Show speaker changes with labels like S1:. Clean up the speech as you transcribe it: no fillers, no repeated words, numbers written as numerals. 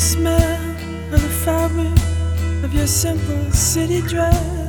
S1: smell of the fabric of your simple city dress.